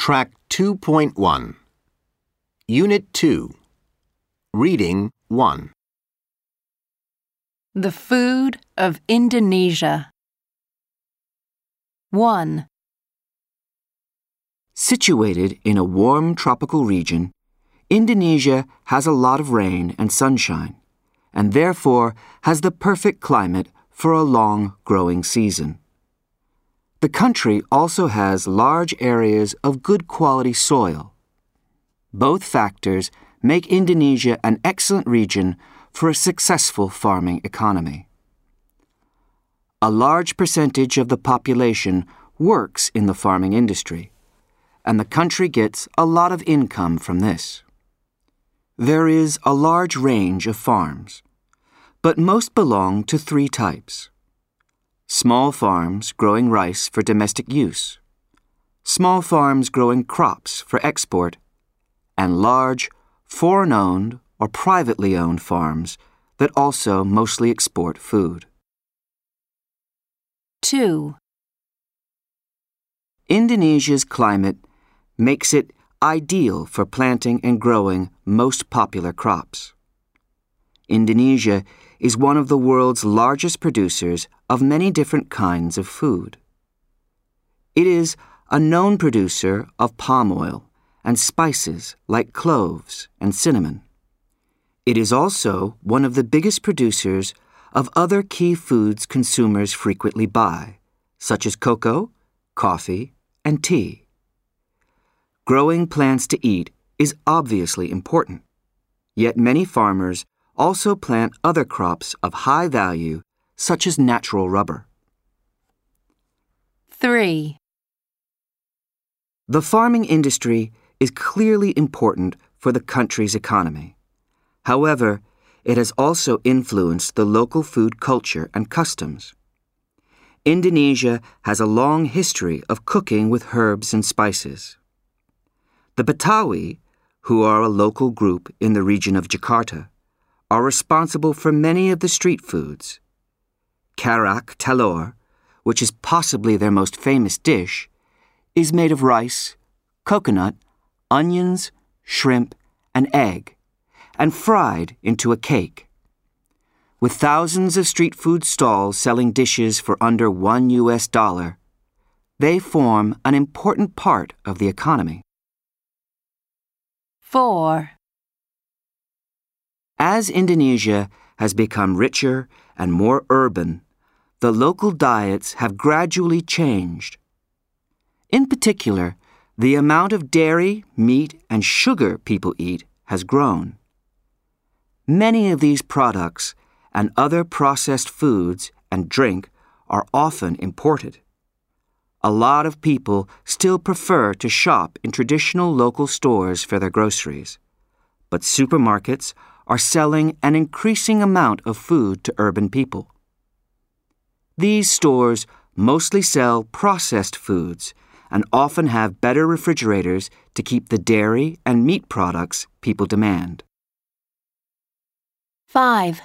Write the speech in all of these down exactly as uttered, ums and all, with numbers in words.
Track two point one. Unit two. Reading one. The food of Indonesia. one. Situated in a warm tropical region, Indonesia has a lot of rain and sunshine, and therefore has the perfect climate for a long growing season. The country also has large areas of good quality soil. Both factors make Indonesia an excellent region for a successful farming economy. A large percentage of the population works in the farming industry, and the country gets a lot of income from this. There is a large range of farms, but most belong to three types. Small farms growing rice for domestic use, small farms growing crops for export, and large, foreign-owned or privately owned farms that also mostly export food. two. Indonesia's climate makes it ideal for planting and growing most popular crops. Indonesia is one of the world's largest producers of many different kinds of food. It is a known producer of palm oil and spices like cloves and cinnamon. It is also one of the biggest producers of other key foods consumers frequently buy, such as cocoa, coffee, and tea. Growing plants to eat is obviously important, yet many farmers also plant other crops of high value, such as natural rubber. three. The farming industry is clearly important for the country's economy. However, it has also influenced the local food culture and customs. Indonesia has a long history of cooking with herbs and spices. The Betawi, who are a local group in the region of Jakarta, are responsible for many of the street foods. Kerak telur, which is possibly their most famous dish, is made of rice, coconut, onions, shrimp, and egg, and fried into a cake. With thousands of street food stalls selling dishes for under one U S dollar, they form an important part of the economy. four. As Indonesia has become richer and more urban, the local diets have gradually changed. In particular, the amount of dairy, meat, and sugar people eat has grown. Many of these products and other processed foods and drink are often imported. A lot of people still prefer to shop in traditional local stores for their groceries, but supermarkets are selling an increasing amount of food to urban people. These stores mostly sell processed foods and often have better refrigerators to keep the dairy and meat products people demand. five.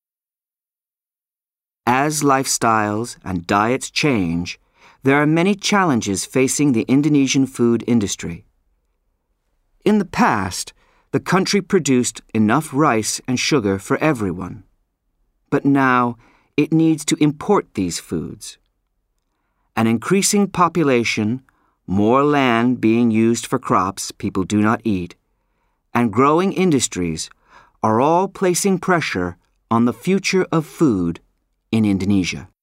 As lifestyles and diets change, there are many challenges facing the Indonesian food industry. In the past, the country produced enough rice and sugar for everyone. But now, it needs to import these foods. An increasing population, more land being used for crops people do not eat, and growing industries are all placing pressure on the future of food in Indonesia.